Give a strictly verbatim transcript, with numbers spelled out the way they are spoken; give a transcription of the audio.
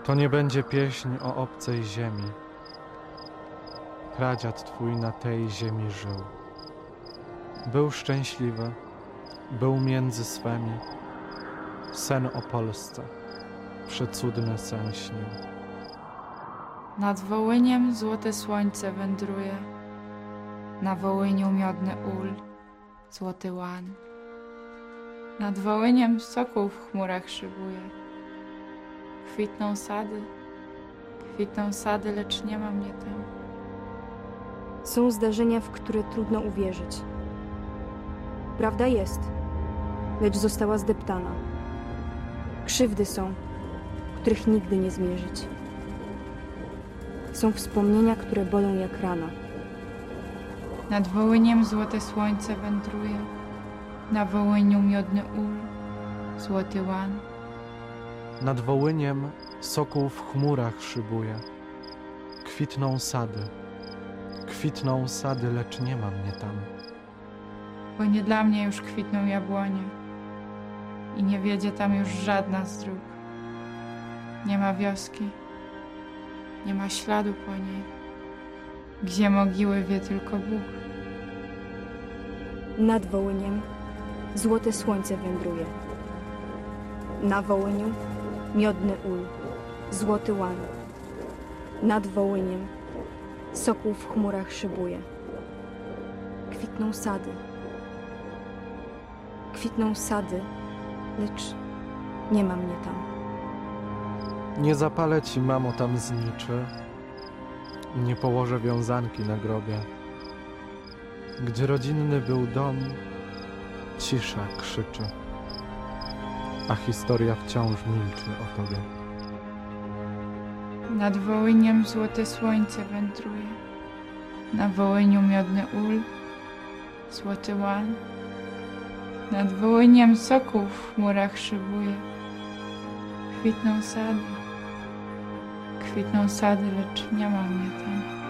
To nie będzie pieśń o obcej ziemi. Pradziad twój na tej ziemi żył. Był szczęśliwy, był między swemi. Sen o Polsce, przecudny sen śnił. Nad Wołyniem złote słońce wędruje, na Wołyniu miodny ul, złoty łan. Nad Wołyniem sokół w chmurach szybuje. Kwitną sady, kwitną sady, lecz nie ma mnie tam. Są zdarzenia, w które trudno uwierzyć. Prawda jest, lecz została zdeptana. Krzywdy są, których nigdy nie zmierzyć. Są wspomnienia, które bolą jak rana. Nad Wołyniem złote słońce wędruje, na Wołyniu miodny ul, złoty łan. Nad Wołyniem sokół w chmurach szybuje. Kwitną sady, kwitną sady, lecz nie ma mnie tam. Bo nie dla mnie już kwitną jabłonie i nie wiedzie tam już żadna z dróg. Nie ma wioski, nie ma śladu po niej, gdzie mogiły wie tylko Bóg. Nad Wołyniem złote słońce wędruje. Na Wołyniu miodny ul, złoty łan. Nad Wołyniem sokół w chmurach szybuje. Kwitną sady, kwitną sady, lecz nie ma mnie tam. Nie zapalę ci, mamo, tam zniczy, nie położę wiązanki na grobie. Gdzie rodzinny był dom, cisza krzyczy, a historia wciąż milczy o tobie. Nad Wołyniem złote słońce wędruje, na Wołyniu miodny ul, złoty łan. Nad Wołyniem sokół w chmurach szybuje. Kwitną sady, kwitną sady, lecz nie ma mnie tam.